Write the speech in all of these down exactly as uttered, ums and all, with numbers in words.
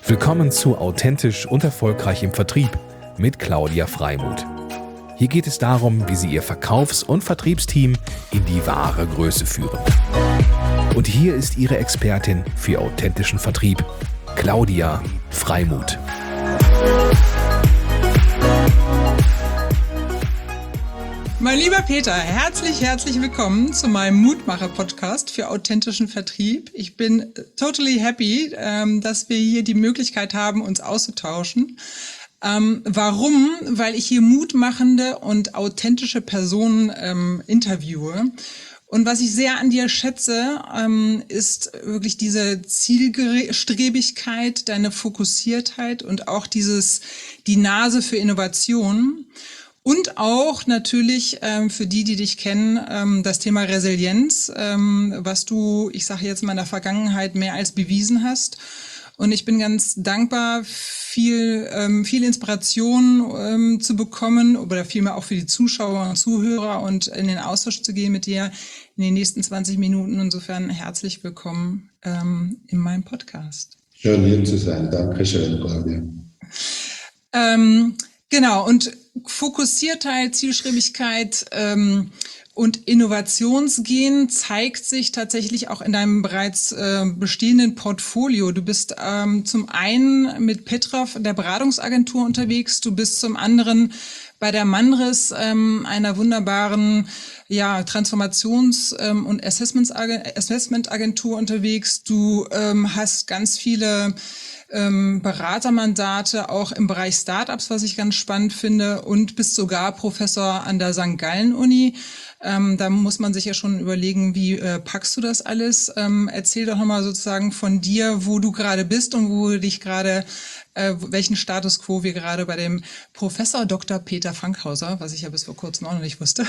Willkommen zu Authentisch und Erfolgreich im Vertrieb mit Claudia Freimuth. Hier geht es darum, wie Sie Ihr Verkaufs- und Vertriebsteam in die wahre Größe führen. Und hier ist Ihre Expertin für authentischen Vertrieb, Claudia Freimuth. Mein lieber Peter, herzlich, herzlich willkommen zu meinem Mutmacher-Podcast für authentischen Vertrieb. Ich bin totally happy, ähm, dass wir hier die Möglichkeit haben, uns auszutauschen. Ähm, warum? Weil ich hier mutmachende und authentische Personen ähm, interviewe. Und was ich sehr an dir schätze, ähm, ist wirklich diese Zielstrebigkeit, deine Fokussiertheit und auch dieses, die Nase für Innovation. Und auch natürlich ähm, für die, die dich kennen, ähm, das Thema Resilienz, ähm, was du, ich sage jetzt mal, in der Vergangenheit mehr als bewiesen hast. Und ich bin ganz dankbar, viel ähm, viel Inspiration ähm, zu bekommen oder vielmehr auch für die Zuschauer und Zuhörer und in den Austausch zu gehen mit dir in den nächsten zwanzig Minuten. Insofern herzlich willkommen ähm, in meinem Podcast. Schön hier zu sein. Dankeschön, Claudia. Ähm, genau, und Fokussiertheit, Zielstrebigkeit ähm, und Innovationsgehen zeigt sich tatsächlich auch in deinem bereits äh, bestehenden Portfolio. Du bist ähm, zum einen mit Petrov, der Beratungsagentur, unterwegs. Du bist zum anderen bei der Manris, ähm, einer wunderbaren ja, Transformations- ähm, und Assessment-Agentur unterwegs. Du ähm, hast ganz viele Ähm, Beratermandate auch im Bereich Startups, was ich ganz spannend finde, und bist sogar Professor an der Sankt Gallen Uni. Ähm, da muss man sich ja schon überlegen, wie äh, packst du das alles? Ähm, erzähl doch nochmal sozusagen von dir, wo du gerade bist und wo du dich gerade, äh, welchen Status quo wir gerade bei dem Professor Doktor Peter Fankhauser, was ich ja bis vor kurzem auch noch nicht wusste,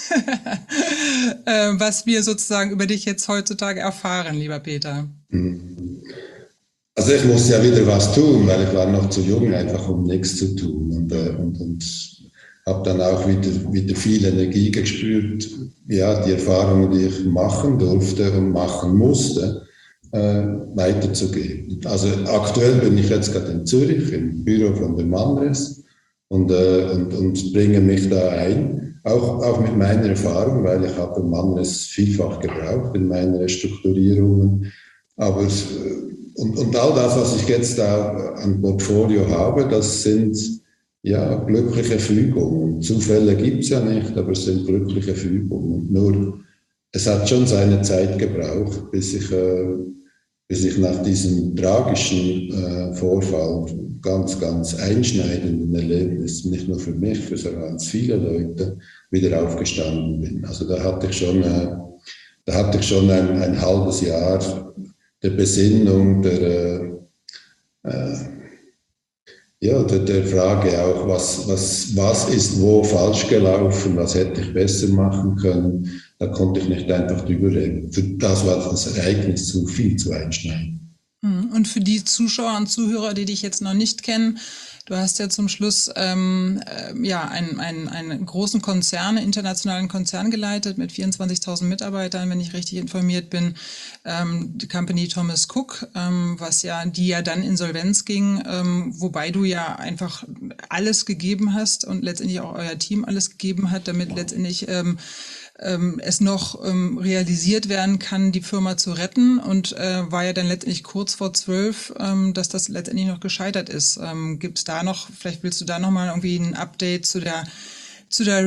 äh, was wir sozusagen über dich jetzt heutzutage erfahren, lieber Peter. Mhm. Also ich muss ja wieder was tun, weil ich war noch zu jung, einfach um nichts zu tun. Und, äh, und, und habe dann auch wieder, wieder viel Energie gespürt, ja, die Erfahrungen, die ich machen durfte und machen musste, äh, weiterzugeben. Also aktuell bin ich jetzt gerade in Zürich, im Büro von der Manris und, äh, und, und bringe mich da ein, auch, auch mit meiner Erfahrung, weil ich habe Manris vielfach gebraucht in meinen Restrukturierungen. Aber und, und all das, was ich jetzt da an Portfolio habe, das sind ja glückliche Fügungen. Zufälle gibt es ja nicht, aber es sind glückliche Fügungen. Nur, es hat schon seine Zeit gebraucht, bis ich, äh, bis ich nach diesem tragischen äh, Vorfall, ganz, ganz einschneidenden Erlebnis, nicht nur für mich, für so ganz viele Leute, wieder aufgestanden bin. Also da hatte ich schon, äh, da hatte ich schon ein, ein halbes Jahr der Besinnung, der, äh, ja, der, der Frage auch, was, was, was ist wo falsch gelaufen, was hätte ich besser machen können, da konnte ich nicht einfach drüber reden. Für das war das Ereignis zu viel zu einschneiden. Und für die Zuschauer und Zuhörer, die dich jetzt noch nicht kennen, du hast ja zum Schluss ähm, äh, ja einen, einen, einen großen Konzern, einen internationalen Konzern geleitet mit vierundzwanzigtausend Mitarbeitern, wenn ich richtig informiert bin, ähm, die Company Thomas Cook, ähm, was ja die ja dann Insolvenz ging, ähm, wobei du ja einfach alles gegeben hast und letztendlich auch euer Team alles gegeben hat, damit letztendlich ähm, ähm, es noch ähm, realisiert werden kann, die Firma zu retten, und äh, war ja dann letztendlich kurz vor zwölf, ähm, dass das letztendlich noch gescheitert ist. Ähm, Gibt es da noch, vielleicht willst du da nochmal irgendwie ein Update zu der zu der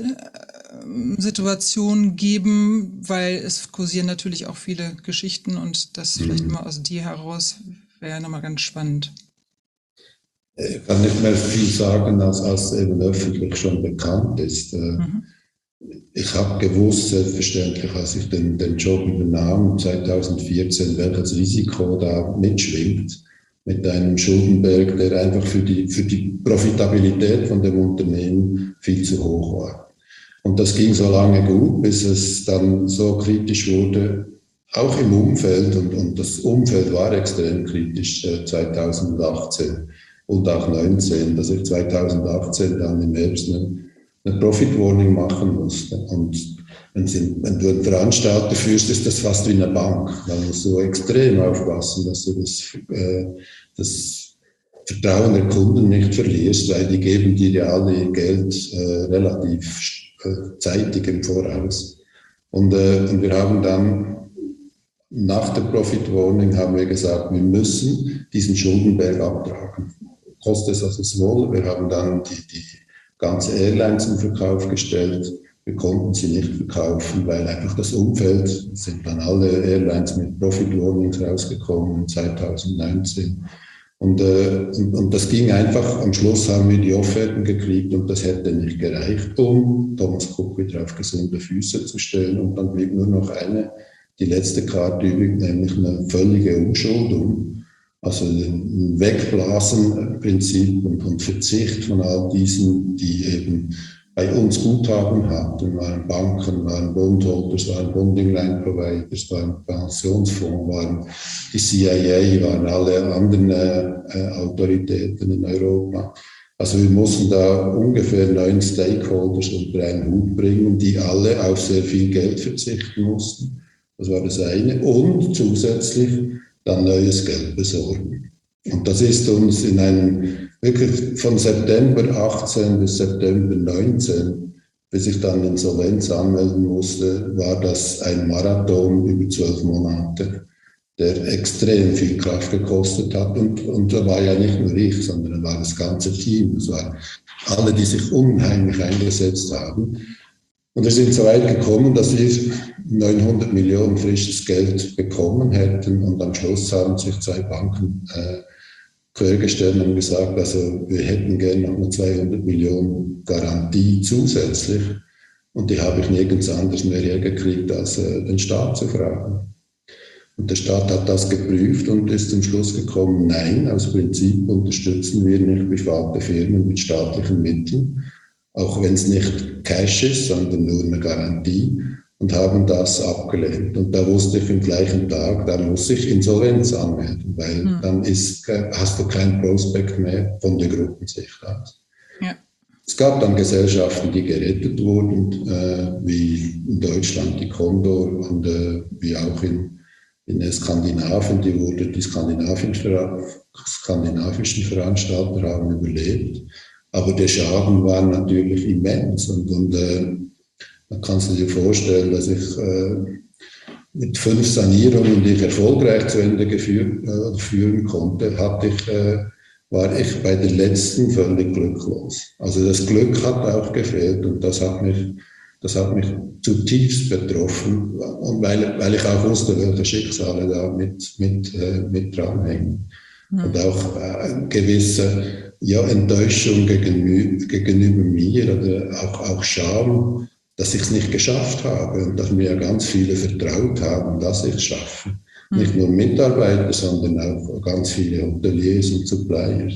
Real-Situation geben, weil es kursieren natürlich auch viele Geschichten und das mhm. vielleicht immer aus dir heraus wäre nochmal ganz spannend. Ich kann nicht mehr viel sagen, als, als eben öffentlich schon bekannt ist. Mhm. Ich habe gewusst, selbstverständlich, als ich den, den Job übernahm, zweitausendvierzehn, welches Risiko da mitschwingt, mit einem Schuldenberg, der einfach für die, für die Profitabilität von dem Unternehmen viel zu hoch war. Und das ging so lange gut, bis es dann so kritisch wurde, auch im Umfeld, und, und das Umfeld war extrem kritisch äh, zweitausendachtzehn und auch neunzehn, dass ich zweitausendachtzehn dann im Herbst eine, eine Profit Warning machen musste. Und wenn, sie, wenn du einen Veranstalter führst, ist das fast wie eine Bank. Da musst du extrem aufpassen, dass du das, äh, das Vertrauen der Kunden nicht verlierst, weil die geben dir ja alle ihr Geld äh, relativ äh, zeitig im Voraus. Und, äh, und wir haben dann nach der Profit Warning haben wir gesagt, wir müssen diesen Schuldenberg abtragen. Kostet es, was es wolle. Wir haben dann die, die ganze Airline zum Verkauf gestellt. Wir konnten sie nicht verkaufen, weil einfach das Umfeld, sind dann alle Airlines mit Profit Warnings rausgekommen zwanzig neunzehn. Und, äh, und, und das ging einfach, am Schluss haben wir die Offerten gekriegt und das hätte nicht gereicht, um Thomas Cook wieder auf gesunde Füße zu stellen. Und dann blieb nur noch eine, die letzte Karte übrig, nämlich eine völlige Umschuldung. Also ein Wegblasen-Prinzip und, und Verzicht von all diesen, die eben bei uns Guthaben hatten, waren Banken, waren Bondholders, waren Bonding-Line-Providers, waren Pensionsfonds, waren die C I A, waren alle anderen äh, Autoritäten in Europa. Also wir mussten da ungefähr neun Stakeholders unter einen Hut bringen, die alle auf sehr viel Geld verzichten mussten. Das war das eine. Und zusätzlich dann neues Geld besorgen. Und das ist uns in einem, wirklich von September achtzehn bis September neunzehn, bis ich dann Insolvenz anmelden musste, war das ein Marathon über zwölf Monate, der extrem viel Kraft gekostet hat. Und, und da war ja nicht nur ich, sondern da war das ganze Team. Das waren alle, die sich unheimlich eingesetzt haben. Und wir sind so weit gekommen, dass wir neunhundert Millionen frisches Geld bekommen hätten. Und am Schluss haben sich zwei Banken äh, quergestellt und gesagt, also wir hätten gerne noch eine zweihundert Millionen Garantie zusätzlich. Und die habe ich nirgends anders mehr hergekriegt, als äh, den Staat zu fragen. Und der Staat hat das geprüft und ist zum Schluss gekommen, nein, aus Prinzip unterstützen wir nicht private Firmen mit staatlichen Mitteln, auch wenn es nicht Cash ist, sondern nur eine Garantie, und haben das abgelehnt. Und da wusste ich im gleichen Tag, da muss ich Insolvenz anmelden, weil mhm. dann ist, hast du kein Prospekt mehr von der Gruppensicht aus. Ja. Es gab dann Gesellschaften, die gerettet wurden, äh, wie in Deutschland die Condor und äh, wie auch in, in Skandinavien, die, wurde, die skandinavischen, skandinavischen Veranstalter haben überlebt. Aber der Schaden war natürlich immens. Und, und äh, da kannst du dir vorstellen, dass ich äh, mit fünf Sanierungen, die ich erfolgreich zu Ende geführt, äh, führen konnte, hatte ich, äh, war ich bei der letzten völlig glücklos. Also das Glück hat auch gefehlt und das hat mich, das hat mich zutiefst betroffen. Und weil, weil ich auch wusste, welche Schicksale da mit, mit, äh, mit dranhängen. Mhm. Und auch äh, gewisse ja, Enttäuschung gegenüber, gegenüber mir oder auch, auch Scham, dass ich es nicht geschafft habe und dass mir ja ganz viele vertraut haben, dass ich es schaffe. Mhm. Nicht nur Mitarbeiter, sondern auch ganz viele Hoteliers und Suppliers.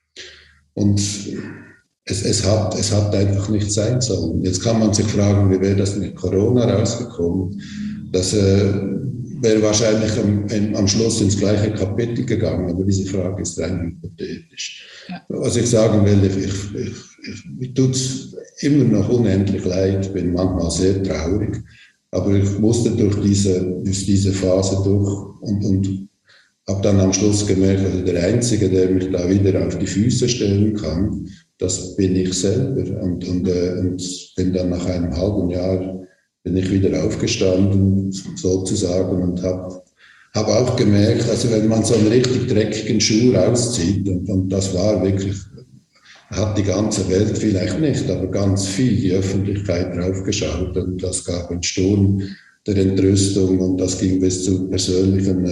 Und es, es, hat, es hat einfach nicht sein sollen. Jetzt kann man sich fragen, wie wäre das mit Corona rausgekommen? Das äh, wäre wahrscheinlich am, am Schluss ins gleiche Kapitel gegangen, aber diese Frage ist rein hypothetisch. Ja. Was ich sagen will, ich, ich, ich, ich, mir tut es immer noch unendlich leid, bin manchmal sehr traurig, aber ich musste durch diese, durch diese Phase durch und, und habe dann am Schluss gemerkt, also der Einzige, der mich da wieder auf die Füße stellen kann, das bin ich selber. Und, und, äh, und bin dann nach einem halben Jahr bin ich wieder aufgestanden, sozusagen, und habe hab auch gemerkt, also wenn man so einen richtig dreckigen Schuh rauszieht, und, und das war wirklich, hat die ganze Welt vielleicht nicht, aber ganz viel die Öffentlichkeit draufgeschaut, und das gab einen Sturm der Entrüstung und das ging bis zu persönlichen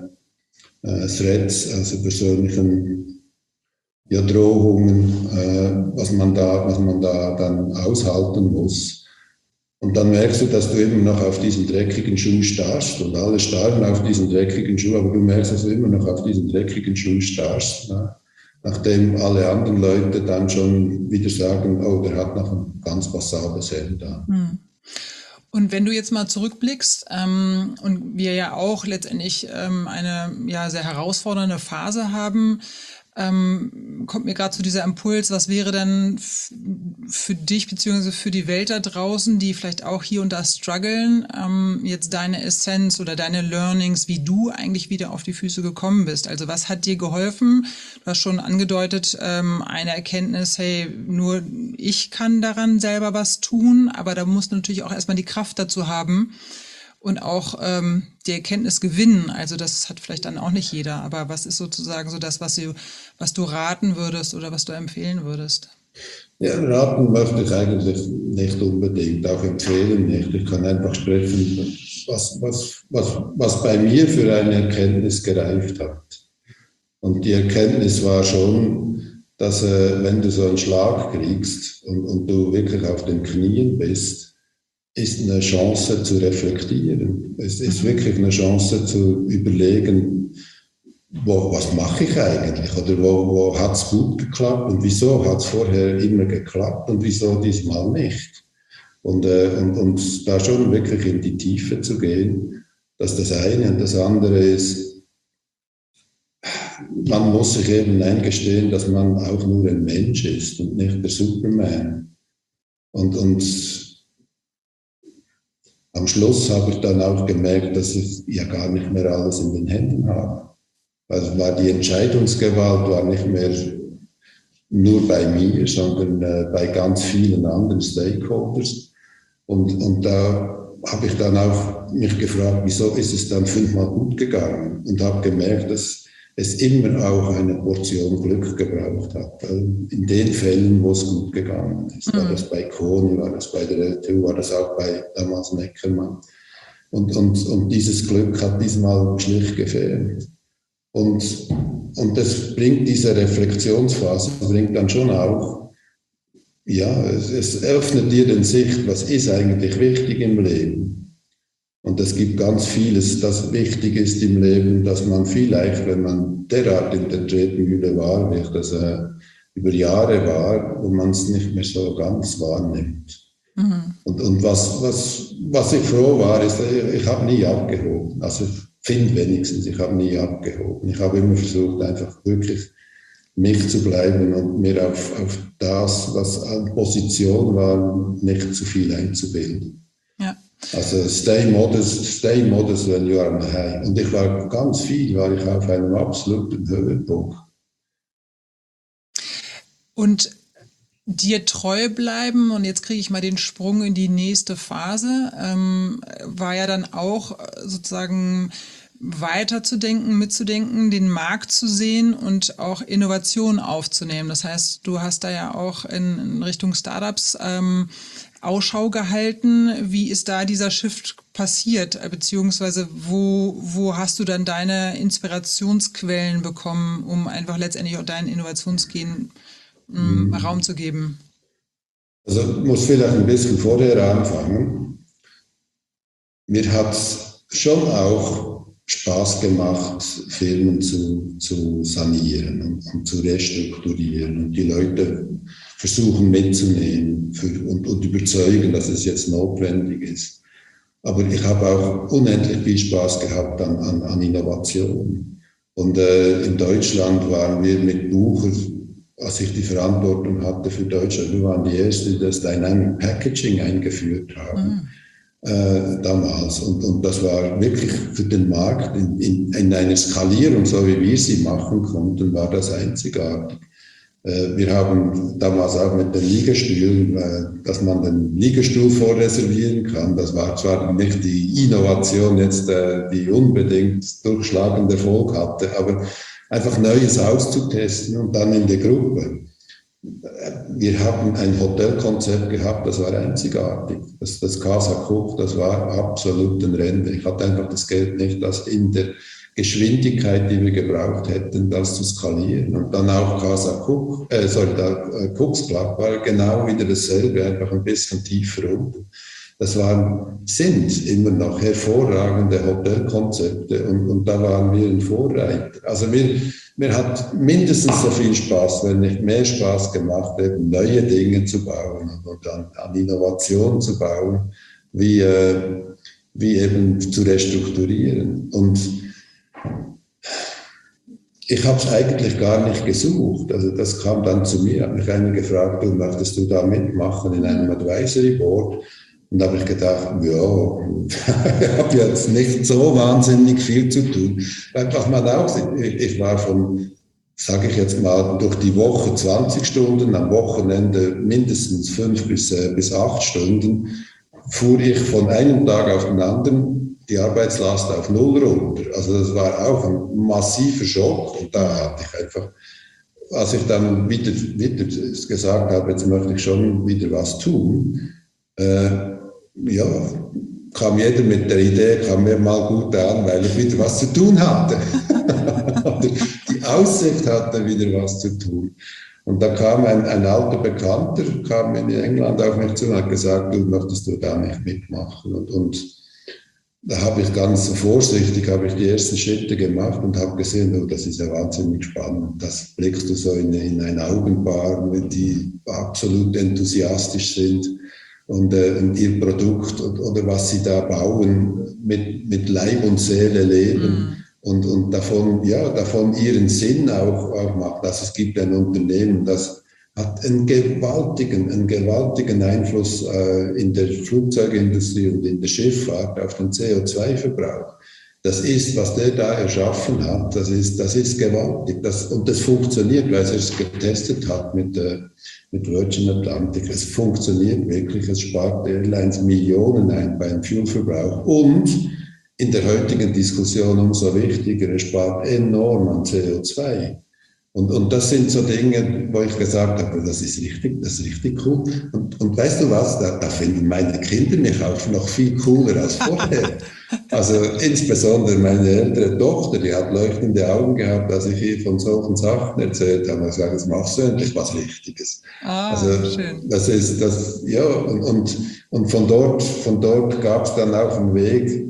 äh, äh, Threats, also persönlichen ja, Drohungen, äh, was man da, was man da dann aushalten muss. Und dann merkst du, dass du immer noch auf diesen dreckigen Schuh starrst und alle starren auf diesen dreckigen Schuh, aber du merkst, dass du immer noch auf diesen dreckigen Schuh starrst, ne? Nachdem alle anderen Leute dann schon wieder sagen, oh, der hat noch ein ganz passables Hemd da. Hm. Und wenn du jetzt mal zurückblickst ähm, und wir ja auch letztendlich ähm, eine ja, sehr herausfordernde Phase haben, ähm, kommt mir gerade zu dieser Impuls, was wäre denn f- für dich beziehungsweise für die Welt da draußen, die vielleicht auch hier und da strugglen, ähm, jetzt deine Essenz oder deine Learnings, wie du eigentlich wieder auf die Füße gekommen bist? Also was hat dir geholfen? Du hast schon angedeutet, ähm, eine Erkenntnis, hey, nur ich kann daran selber was tun, aber da musst du natürlich auch erstmal die Kraft dazu haben, und auch ähm, die Erkenntnis gewinnen. Also das hat vielleicht dann auch nicht jeder. Aber was ist sozusagen so das, was du, was du raten würdest oder was du empfehlen würdest? Ja, raten möchte ich eigentlich nicht unbedingt, auch empfehlen nicht. Ich kann einfach sprechen, was, was, was, was bei mir für eine Erkenntnis gereift hat. Und die Erkenntnis war schon, dass äh, wenn du so einen Schlag kriegst und, und du wirklich auf den Knien bist, ist eine Chance zu reflektieren. Es ist mhm. wirklich eine Chance zu überlegen, wo, was mache ich eigentlich? Oder wo, wo hat es gut geklappt und wieso hat es vorher immer geklappt und wieso diesmal nicht? Und, äh, und, und da schon wirklich in die Tiefe zu gehen, dass das eine und das andere ist, man muss sich eben eingestehen, dass man auch nur ein Mensch ist und nicht der Superman. Und, und am Schluss habe ich dann auch gemerkt, dass ich ja gar nicht mehr alles in den Händen habe. Also war die Entscheidungsgewalt war nicht mehr nur bei mir, sondern äh, bei ganz vielen anderen Stakeholders. Und, und da habe ich dann auch mich gefragt, wieso ist es dann fünfmal gut gegangen? Und habe gemerkt, dass es immer auch eine Portion Glück gebraucht hat. In den Fällen, wo es gut gegangen ist. Mhm. War das bei Kony, war das bei der L T U, war das auch bei damals Neckermann. Und, und, und dieses Glück hat diesmal schlicht gefehlt. Und, und das bringt, diese Reflexionsphase, bringt dann schon auch, ja, es, es öffnet dir den Sicht, was ist eigentlich wichtig im Leben. Und es gibt ganz vieles, das wichtig ist im Leben, dass man vielleicht, wenn man derart in der Tretmühle war, wie ich das äh, über Jahre war, wo man es nicht mehr so ganz wahrnimmt. Mhm. Und, und was, was, was ich froh war, ist, ich, ich habe nie abgehoben. Also ich finde wenigstens, ich habe nie abgehoben. Ich habe immer versucht, einfach wirklich mich zu bleiben und mir auf, auf das, was an Position war, nicht zu viel einzubilden. Ja. Also stay modest, stay modest when you are on high. Und ich war ganz viel, war ich auf einem absoluten Höhepunkt. Und dir treu bleiben, und jetzt kriege ich mal den Sprung in die nächste Phase, ähm, war ja dann auch sozusagen weiterzudenken, mitzudenken, den Markt zu sehen und auch Innovationen aufzunehmen. Das heißt, du hast da ja auch in, in Richtung Startups ähm, Ausschau gehalten. Wie ist da dieser Shift passiert? Beziehungsweise wo, wo hast du dann deine Inspirationsquellen bekommen, um einfach letztendlich auch deinen Innovationsgehen ähm, hm. Raum zu geben? Also ich muss vielleicht ein bisschen vorher anfangen. Mir hat es schon auch Spaß gemacht, Firmen zu, zu sanieren und, und zu restrukturieren und die Leute versuchen mitzunehmen für, und, und überzeugen, dass es jetzt notwendig ist. Aber ich habe auch unendlich viel Spaß gehabt an, an, an Innovation. Und äh, in Deutschland waren wir mit Bucher, als ich die Verantwortung hatte für Deutschland, wir waren die Ersten, die das Dynamic Packaging eingeführt haben. Mhm. Äh, damals. Und, und das war wirklich für den Markt in, in, in einer Skalierung, so wie wir sie machen konnten, war das einzigartig. Äh, wir haben damals auch mit den Liegestühlen, äh, dass man den Liegestuhl vorreservieren kann. Das war zwar nicht die Innovation jetzt, äh, die unbedingt durchschlagenden Erfolg hatte, aber einfach Neues auszutesten und dann in der Gruppe. Wir haben ein Hotelkonzept gehabt, das war einzigartig. Das, das Casa Cook, das war absolut ein Rennen. Ich hatte einfach das Geld nicht, das in der Geschwindigkeit, die wir gebraucht hätten, das zu skalieren. Und dann auch Casa Cook, äh, sorry, der äh, Cooks Club war genau wieder dasselbe, einfach ein bisschen tiefer unten. Das waren, sind immer noch hervorragende Hotelkonzepte und, und da waren wir ein Vorreiter. Also mir, mir hat mindestens so viel Spaß, wenn nicht mehr Spaß gemacht, eben neue Dinge zu bauen und an, an Innovationen zu bauen, wie, äh, wie eben zu restrukturieren. Und ich habe es eigentlich gar nicht gesucht. Also das kam dann zu mir, hat mich einer gefragt, du, möchtest du da mitmachen in einem Advisory Board? Und da habe ich gedacht, ja, ich habe jetzt nicht so wahnsinnig viel zu tun. Einfach mal auch, ich, ich war von, sage ich jetzt mal, durch die Woche zwanzig Stunden, am Wochenende mindestens fünf bis, äh, bis acht Stunden, fuhr ich von einem Tag auf den anderen die Arbeitslast auf null runter. Also das war auch ein massiver Schock. Und da hatte ich einfach, als ich dann wieder, wieder gesagt habe, jetzt möchte ich schon wieder was tun, äh, ja, kam jeder mit der Idee, kam mir mal gut an, weil ich wieder was zu tun hatte. Die Aussicht hatte, wieder was zu tun. Und da kam ein, ein alter Bekannter, kam in England auf mich zu und hat gesagt, du, möchtest du da nicht mitmachen? Und, und da habe ich ganz vorsichtig, habe ich die ersten Schritte gemacht und habe gesehen, oh, das ist ja wahnsinnig spannend. Das blickst du so in, in ein Augenpaar, die absolut enthusiastisch sind und, äh, und ihr Produkt und, oder was sie da bauen, mit, mit Leib und Seele leben. Mm. Und, und davon, ja, davon ihren Sinn auch, auch macht. Also es gibt ein Unternehmen, das hat einen gewaltigen, einen gewaltigen Einfluss äh, in der Flugzeugindustrie und in der Schifffahrt auf den C O zwei Verbrauch. Das ist, was der da erschaffen hat, das ist, das ist gewaltig. Das, und das funktioniert, weil er es getestet hat mit, äh, mit Virgin Atlantic. Es funktioniert wirklich, es spart Airlines Millionen ein beim Fuelverbrauch. Und in der heutigen Diskussion umso wichtiger, es spart enorm an C O zwei. Und, und das sind so Dinge, wo ich gesagt habe, das ist richtig, das ist richtig cool. Und, und weißt du was, da, da finden meine Kinder mich auch noch viel cooler als vorher. Also insbesondere meine ältere Tochter, die hat leuchtende Augen gehabt, als ich ihr von solchen Sachen erzählt habe. Und ich sage, jetzt machst du endlich was Richtiges. Ah, also schön. Das ist das, ja, und, und, und von dort, von dort gab es dann auch einen Weg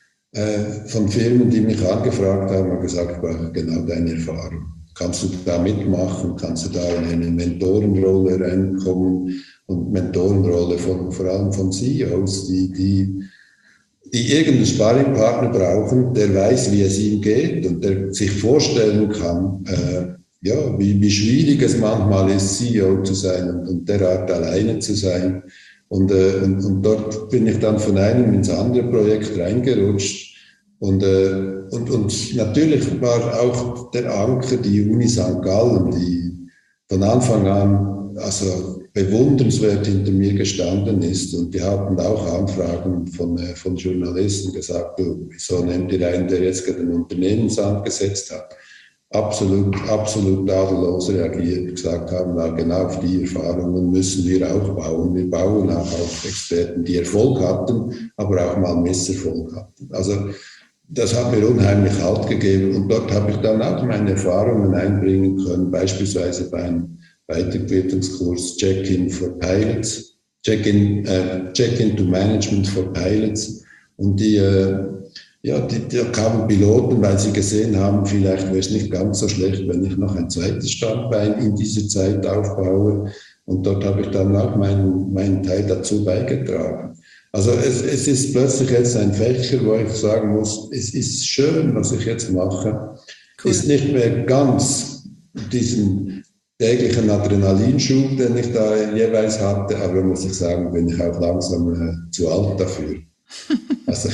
äh, von Firmen, die mich angefragt haben und gesagt, war genau deine Erfahrung. Kannst du da mitmachen? Kannst du da in eine Mentorenrolle reinkommen? Und Mentorenrolle von, vor allem von C E Os, die, die, die irgendeinen Sparringpartner brauchen, der weiß, wie es ihm geht und der sich vorstellen kann, äh, ja, wie, wie schwierig es manchmal ist, C E O zu sein und, und derart alleine zu sein. Und, äh, und, und dort bin ich dann von einem ins andere Projekt reingerutscht. Und, äh, und, und natürlich war auch der Anker die Uni Sankt Gallen, die von Anfang an also bewundernswert hinter mir gestanden ist. Und die hatten auch Anfragen von, äh, von Journalisten gesagt, du, wieso nehmt ihr einen, der jetzt gerade ein Unternehmensamt gesetzt hat? Absolut, absolut tadellos reagiert, gesagt haben, na, genau auf die Erfahrungen müssen wir auch bauen. Wir bauen auch auf Experten, die Erfolg hatten, aber auch mal Misserfolg hatten. Also das hat mir unheimlich Halt gegeben und dort habe ich dann auch meine Erfahrungen einbringen können, beispielsweise beim Weiterbildungskurs Check-in for Pilots, Check-in äh, Check-in to Management for Pilots. Und die, äh, ja, die, da kamen Piloten, weil sie gesehen haben, vielleicht wäre es nicht ganz so schlecht, wenn ich noch ein zweites Standbein in dieser Zeit aufbaue. Und dort habe ich dann auch meinen, meinen Teil dazu beigetragen. Also es, es ist plötzlich jetzt ein Fächer, wo ich sagen muss, es ist schön, was ich jetzt mache. Cool. Ist nicht mehr ganz diesen täglichen Adrenalinschub, den ich da jeweils hatte, aber muss ich sagen, bin ich auch langsam äh, zu alt dafür. Also,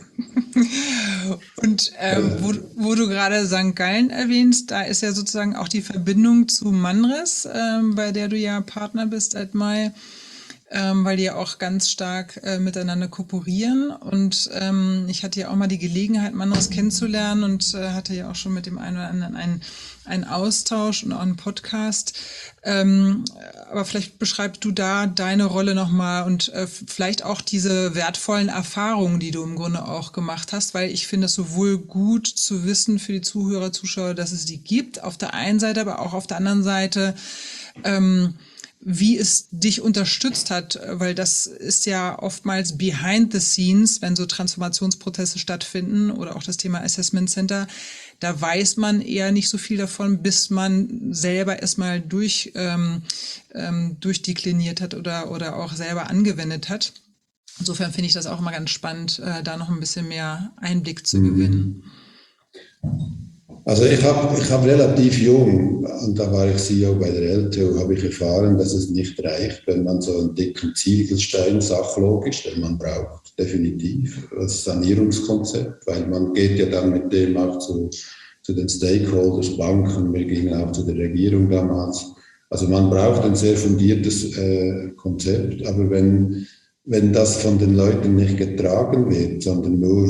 und ähm, wo, wo du gerade Sankt Gallen erwähnst, da ist ja sozusagen auch die Verbindung zu Manres, ähm, bei der du ja Partner bist seit Mai. Ähm, weil die ja auch ganz stark äh, miteinander kooperieren und ähm, ich hatte ja auch mal die Gelegenheit, Manres kennenzulernen und äh, hatte ja auch schon mit dem einen oder anderen einen, einen Austausch und auch einen Podcast. Ähm, aber vielleicht beschreibst du da deine Rolle nochmal und äh, vielleicht auch diese wertvollen Erfahrungen, die du im Grunde auch gemacht hast, weil ich finde es sowohl gut zu wissen für die Zuhörer, Zuschauer, dass es die gibt, auf der einen Seite, aber auch auf der anderen Seite, ähm, wie es dich unterstützt hat, weil das ist ja oftmals behind the scenes, wenn so Transformationsprozesse stattfinden oder auch das Thema Assessment Center, da weiß man eher nicht so viel davon, bis man selber erstmal durch, ähm, ähm, durchdekliniert hat oder, oder auch selber angewendet hat. Insofern finde ich das auch immer ganz spannend, äh, da noch ein bisschen mehr Einblick zu gewinnen. Also ich habe ich hab relativ jung, und da war ich C E O bei der L T O, habe ich erfahren, dass es nicht reicht, wenn man so einen dicken Ziegelstein sachlogisch, den man braucht, definitiv, als Sanierungskonzept, weil man geht ja dann mit dem auch zu, zu den Stakeholders, Banken, wir gingen auch zu der Regierung damals. Also man braucht ein sehr fundiertes äh, Konzept, aber wenn, wenn das von den Leuten nicht getragen wird, sondern nur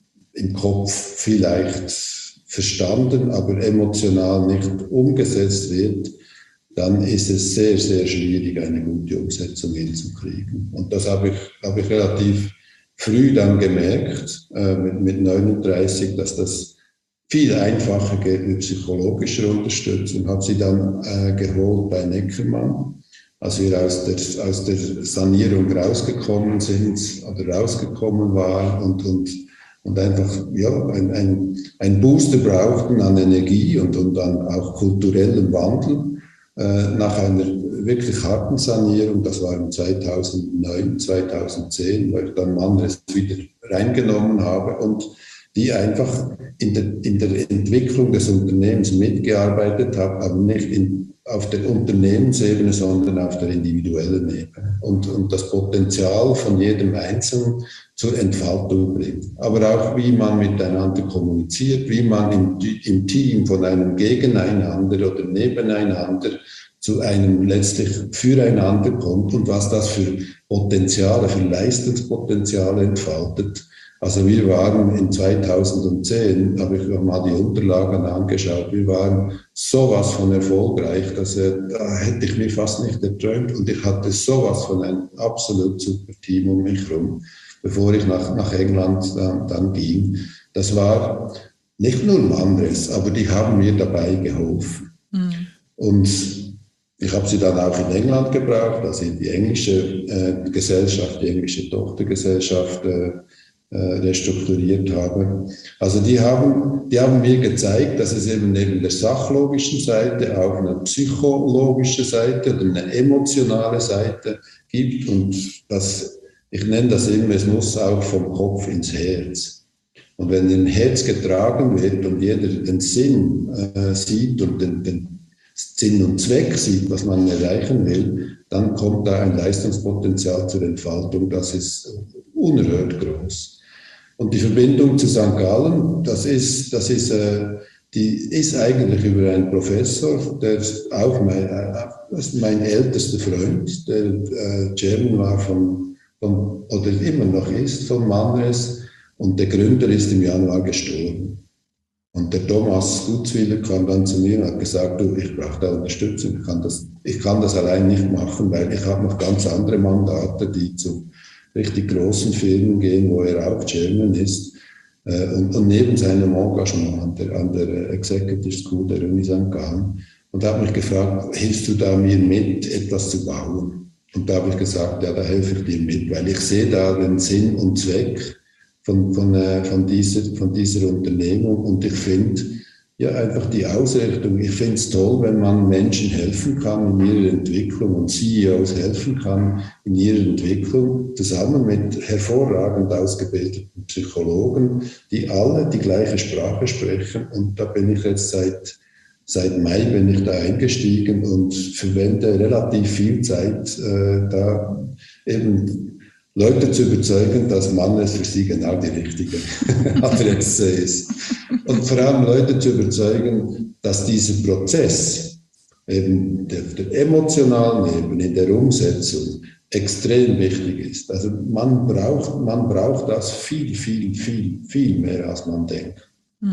im Kopf vielleicht verstanden, aber emotional nicht umgesetzt wird, dann ist es sehr, sehr schwierig, eine gute Umsetzung hinzukriegen. Und das habe ich, habe ich relativ früh dann gemerkt, äh, mit, mit neununddreißig, dass das viel einfacher geht mit psychologischer Unterstützung. Habe sie dann äh, geholt bei Neckermann, als wir aus der, aus der Sanierung rausgekommen sind oder rausgekommen waren und, und und einfach ja, ein, ein, ein Booster brauchten an Energie und, und an auch kulturellem Wandel äh, nach einer wirklich harten Sanierung. Das war im zweitausendneun, zweitausendzehn, wo ich dann Manres wieder reingenommen habe und die einfach in der, in der Entwicklung des Unternehmens mitgearbeitet habe, aber nicht in, auf der Unternehmensebene, sondern auf der individuellen Ebene und, und das Potenzial von jedem Einzelnen zur Entfaltung bringt. Aber auch, wie man miteinander kommuniziert, wie man im, im Team von einem Gegeneinander oder Nebeneinander zu einem letztlich Füreinander kommt und was das für Potenziale, für Leistungspotenziale entfaltet. Also wir waren in zweitausendzehn, habe ich mir mal die Unterlagen angeschaut, wir waren sowas von erfolgreich, dass äh, da hätte ich mir fast nicht erträumt und ich hatte sowas von einem absolut super Team um mich herum, bevor ich nach, nach England dann, dann ging. Das war nicht nur Manres, aber die haben mir dabei geholfen. Mhm. Und ich habe sie dann auch in England gebraucht, also in die englische äh, Gesellschaft, die englische Tochtergesellschaft äh, restrukturiert habe. Also die haben, die haben mir gezeigt, dass es eben neben der sachlogischen Seite auch eine psychologische Seite oder eine emotionale Seite gibt und das, ich nenne das immer, es muss auch vom Kopf ins Herz. Und wenn ein Herz getragen wird und jeder den Sinn äh, sieht und den, den Sinn und Zweck sieht, was man erreichen will, dann kommt da ein Leistungspotenzial zur Entfaltung, das ist unerhört groß. Und die Verbindung zu Sankt Gallen, das ist, das ist, äh, die ist eigentlich über einen Professor, der auch mein, äh, das ist mein ältester Freund, der äh, Chairman war von, von, oder immer noch ist, von Manres, und der Gründer ist im Januar gestorben. Und der Thomas Gutzwiller kam dann zu mir und hat gesagt, du, ich brauche da Unterstützung, ich kann das, ich kann das allein nicht machen, weil ich habe noch ganz andere Mandate, die zu richtig großen Firmen gehen, wo er auch Chairman ist. Äh, und, und neben seinem Engagement an der, an der Executive School der Uni Sankt Gallen. Und da habe mich gefragt, hilfst du da mir mit, etwas zu bauen? Und da habe ich gesagt, ja, da helfe ich dir mit, weil ich sehe da den Sinn und Zweck von, von, äh, von, dieser, von dieser Unternehmung. Und ich finde ja einfach die Ausrichtung, ich finde es toll, wenn man Menschen helfen kann in ihrer Entwicklung und C E Os helfen kann in ihrer Entwicklung, zusammen mit hervorragend ausgebildeten Psychologen, die alle die gleiche Sprache sprechen. Und da bin ich jetzt seit, seit Mai bin ich da eingestiegen und verwende relativ viel Zeit, äh, da eben Leute zu überzeugen, dass Mannes für sie genau die richtige Adresse ist. Und vor allem Leute zu überzeugen, dass dieser Prozess eben der, der emotionalen Ebene, in der Umsetzung extrem wichtig ist. Also man braucht, man braucht das viel, viel, viel, viel mehr, als man denkt.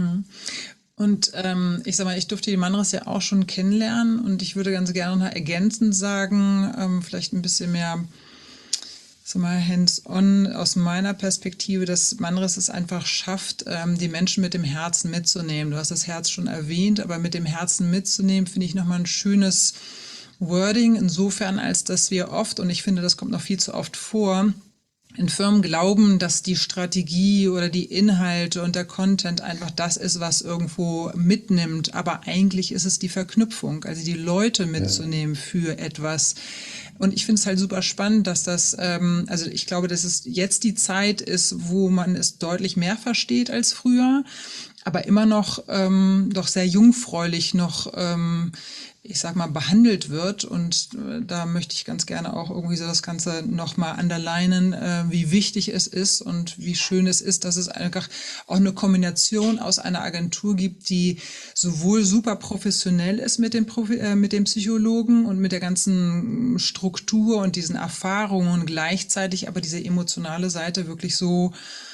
Und ähm, ich sag mal, ich durfte die Manres ja auch schon kennenlernen und ich würde ganz gerne noch ergänzend sagen, ähm, vielleicht ein bisschen mehr so mal hands-on aus meiner Perspektive, dass Manres es einfach schafft, die Menschen mit dem Herzen mitzunehmen. Du hast das Herz schon erwähnt, aber mit dem Herzen mitzunehmen, finde ich nochmal ein schönes Wording, insofern, als dass wir oft, und ich finde, das kommt noch viel zu oft vor, in Firmen glauben, dass die Strategie oder die Inhalte und der Content einfach das ist, was irgendwo mitnimmt. Aber eigentlich ist es die Verknüpfung, also die Leute mitzunehmen für etwas. Und ich finde es halt super spannend, dass das, ähm, also ich glaube, dass es jetzt die Zeit ist, wo man es deutlich mehr versteht als früher. aber immer noch ähm, doch sehr jungfräulich noch, ähm, ich sag mal, behandelt wird. Und äh, da möchte ich ganz gerne auch irgendwie so das Ganze nochmal underlinen, äh, wie wichtig es ist und wie schön es ist, dass es einfach auch eine Kombination aus einer Agentur gibt, die sowohl super professionell ist mit dem, Profi äh, mit dem Psychologen und mit der ganzen Struktur und diesen Erfahrungen, gleichzeitig aber diese emotionale Seite wirklich so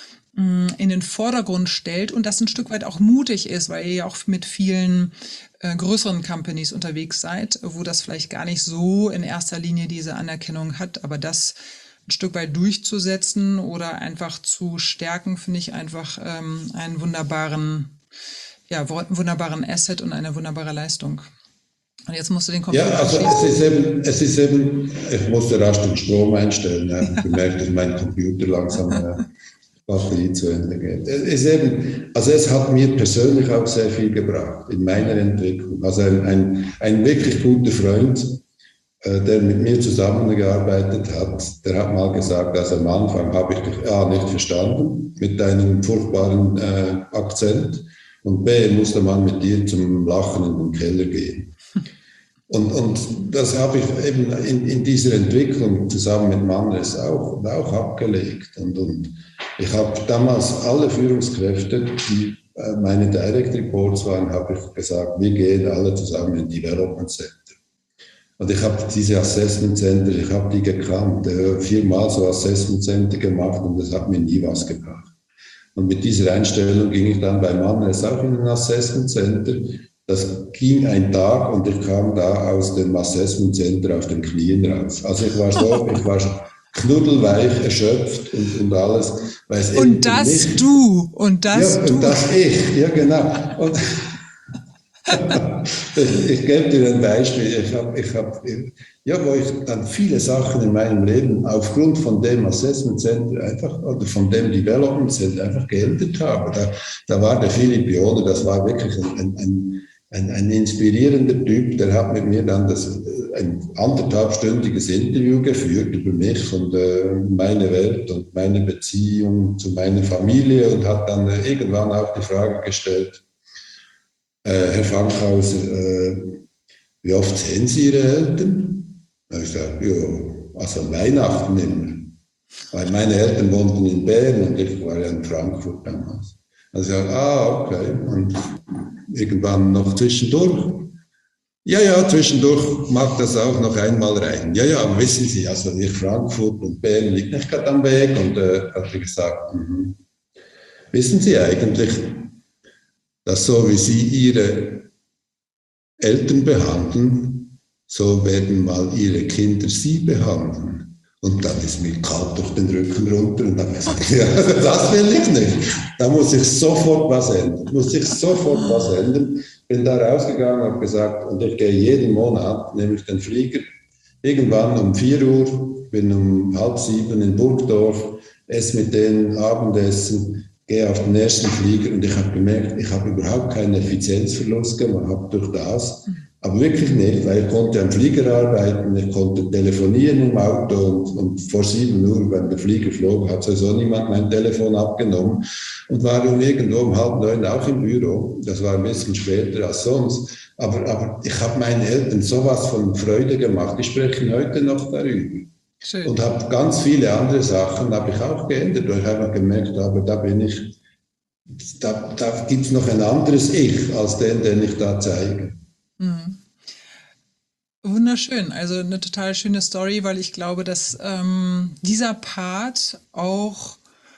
in den Vordergrund stellt und das ein Stück weit auch mutig ist, weil ihr ja auch mit vielen äh, größeren Companies unterwegs seid, wo das vielleicht gar nicht so in erster Linie diese Anerkennung hat, aber das ein Stück weit durchzusetzen oder einfach zu stärken, finde ich einfach ähm, einen wunderbaren, ja, wunderbaren Asset und eine wunderbare Leistung. Und jetzt musst du den Computer Ja, also es ist eben, es ist eben, ich musste rasch den Strom einstellen, ja. Ich bemerke, dass mein Computer langsam ja, Batterie zu Ende geht. Es ist eben, also es hat mir persönlich auch sehr viel gebracht in meiner Entwicklung. Also ein, ein, ein wirklich guter Freund, äh, der mit mir zusammengearbeitet hat, der hat mal gesagt, also am Anfang habe ich dich A nicht verstanden mit deinem furchtbaren äh, Akzent und B musste man mit dir zum Lachen in den Keller gehen. Und, und das habe ich eben in, in dieser Entwicklung zusammen mit Mannes auch, auch abgelegt. Und, und ich habe damals alle Führungskräfte, die äh, meine Direct Reports waren, habe ich gesagt, wir gehen alle zusammen in Development Center. Und ich habe diese Assessment Center, ich habe die gekannt, äh, viermal so Assessment Center gemacht und das hat mir nie was gebracht. Und mit dieser Einstellung ging ich dann bei Mannes auch in ein Assessment Center. Das ging ein Tag und ich kam da aus dem Assessment Center auf den Knien raus. Also ich war so, ich war knuddelweich, erschöpft und, und alles. Weil es und das nicht, du, und das ja, du. Und das ich, ja genau. Und ich, ich gebe dir ein Beispiel. Ich habe, ich hab, ja, wo ich dann viele Sachen in meinem Leben aufgrund von dem Assessment Center einfach, oder von dem Development Center einfach geändert habe. Da, da war der Philipp Joner, das war wirklich ein, ein, ein Ein, ein inspirierender Typ, der hat mit mir dann das, ein anderthalbstündiges Interview geführt über mich und äh, meine Welt und meine Beziehung zu meiner Familie und hat dann äh, irgendwann auch die Frage gestellt, äh, Herr Fankhauser, äh, wie oft sehen Sie Ihre Eltern? Da habe ich gesagt, ja, also Weihnachten immer. Weil meine Eltern wohnten in Bern und ich war ja in Frankfurt damals. Also, ah, okay. Und irgendwann noch zwischendurch. Ja, ja, zwischendurch mag das auch noch einmal rein. Ja, ja, aber wissen Sie, also nicht Frankfurt und Bern liegt nicht gerade am Weg. Und äh, hat er gesagt, mm-hmm. Wissen Sie eigentlich, dass so wie Sie Ihre Eltern behandeln, so werden mal Ihre Kinder Sie behandeln. Und dann ist mir kalt durch den Rücken runter und dann habe ich gesagt, ja, das will ich nicht. Da muss ich sofort was ändern. Muss ich sofort was ändern. Bin da rausgegangen und habe gesagt, und ich gehe jeden Monat, nehme ich den Flieger, irgendwann um vier Uhr, bin um halb sieben in Burgdorf, esse mit denen Abendessen, gehe auf den ersten Flieger und ich habe gemerkt, ich habe überhaupt keinen Effizienzverlust gemacht durch das. Aber wirklich nicht, weil ich konnte am Flieger arbeiten, ich konnte telefonieren im Auto und, und vor sieben Uhr, wenn der Flieger flog, hat sowieso niemand mein Telefon abgenommen und war dann irgendwo um halb neun auch im Büro. Das war ein bisschen später als sonst. Aber, aber ich habe meinen Eltern sowas von Freude gemacht. Die sprechen heute noch darüber. Schön. Und habe ganz viele andere Sachen habe ich auch geändert, weil ich einfach gemerkt habe, da bin ich, da, da gibt es noch ein anderes Ich als den, den ich da zeige. Mhm. Wunderschön, also eine total schöne Story, weil ich glaube, dass ähm, dieser Part auch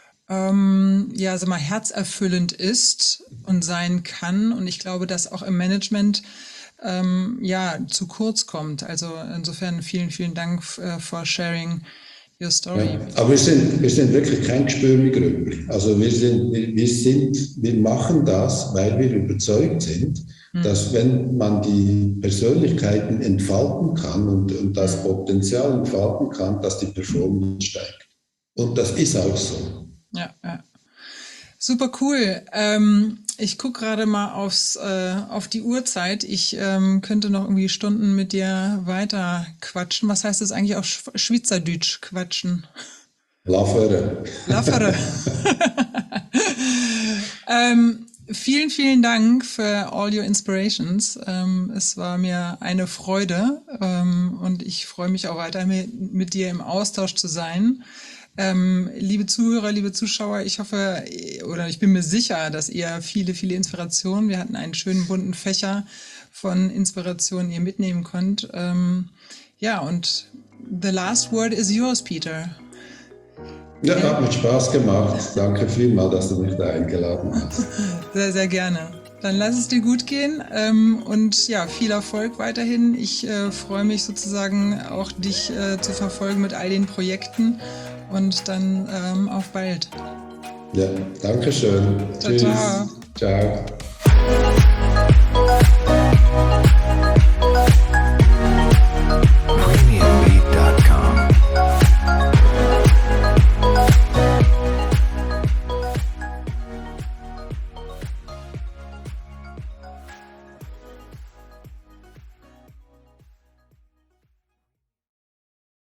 ähm, ja, sag mal, herzerfüllend ist und sein kann und ich glaube, dass auch im Management ähm, ja zu kurz kommt. Also insofern vielen, vielen Dank äh, for sharing your story. Ja, aber wir sind, wir sind wirklich kein Gespür mit Grübli. Also wir sind, wir, wir sind, wir machen das, weil wir überzeugt sind, dass wenn man die Persönlichkeiten entfalten kann und, und das Potenzial entfalten kann, dass die Performance steigt. Und das ist auch so. Ja, ja. Super cool. Ähm, ich gucke gerade mal aufs, äh, auf die Uhrzeit. Ich ähm, könnte noch irgendwie Stunden mit dir weiter quatschen. Was heißt das eigentlich auf Sch- Schweizerdeutsch quatschen? Laffere. Laffere. ähm, vielen, vielen Dank für all your inspirations. Ähm, es war mir eine Freude ähm, und ich freue mich auch weiter mit, mit dir im Austausch zu sein. Ähm, liebe Zuhörer, liebe Zuschauer, ich hoffe oder ich bin mir sicher, dass ihr viele, viele Inspirationen, wir hatten einen schönen bunten Fächer von Inspirationen, ihr mitnehmen könnt. Ähm, ja, und the last word is yours, Peter. Ja, hat mir Spaß gemacht. Danke vielmals, dass du mich da eingeladen hast. Sehr, sehr gerne. Dann lass es dir gut gehen ähm, und ja, viel Erfolg weiterhin. Ich äh, freue mich sozusagen auch, dich äh, zu verfolgen mit all den Projekten und dann ähm, auf bald. Ja, danke schön. Ciao, Tschüss. ciao. Ciao.